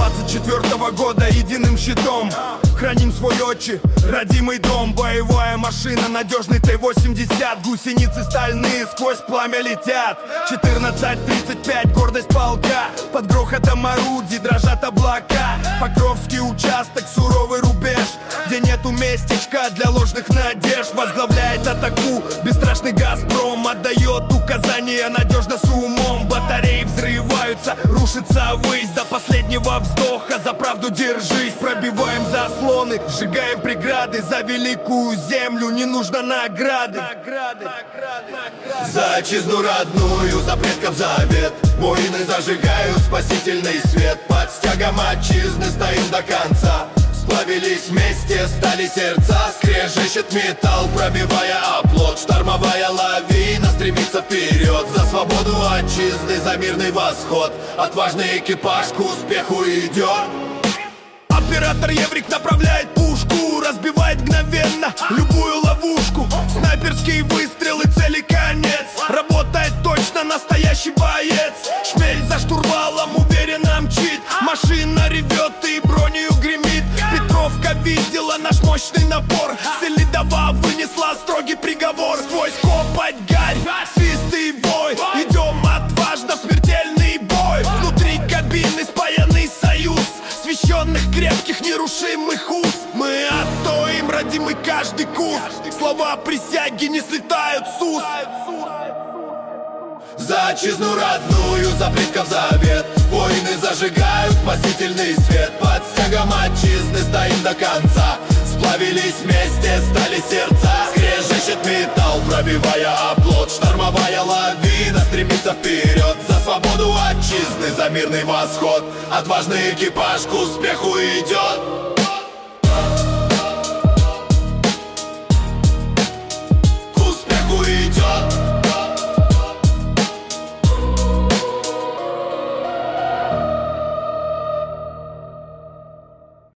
24-го года единым щитом храним свой отче, родимый дом. Боевая машина, надежный Т-80. Гусеницы стальные сквозь пламя летят. 14:35, гордость полка. Под грохотом орудий дрожат облака. Покровский участок, суровый рубеж, где нету местечка для ложных надежд. Возглавляет атаку бесстрашный Газпром. Отдает указания надежно с умом. Батареи взрываются, рушится ввысь. До последнего вздоха за правду держись. Пробиваем заслоны, сжигаем преграды. За великую землю не нужно награды. За отчизну родную, за предков завет. Воины зажигают спасительный свет. Под стягом отчизны стоим до конца. Сплавились вместе, стали сердца. Скрежещет металл, пробивая оплот. Штормовая лавина стремится вперед. За свободу отчизны, за мирный восход. Отважный экипаж к успеху идет. Оператор Еврик направляет пушку, разбивает мгновенно любую ловушку. Снайперские выстрелы, цели конец. Работает точно настоящий боец. Шмель за штурвалом уверенно мчит. Машина ревет и бронью гремит. Петровка видела наш мощный напор. Селидова вынесла строгий приговор. Сквозь копоть, гарь, свист и вой. Идем отважно в смертельный бой. Внутри кабины спаянный союз священных, крепких, нерушимых уз. Мы отстоим, родимый каждый куст. Слова присяги не слетают с уст. За отчизну родную, за предков завет. Воины зажигают спасительный свет. Под стягом отчизны стоим до конца. Сплавились вместе, стали сердца. Скрежещет металл, пробивая оплот. Штормовая лавина стремится вперед. За свободу отчизны, за мирный восход. Отважный экипаж к успеху идет.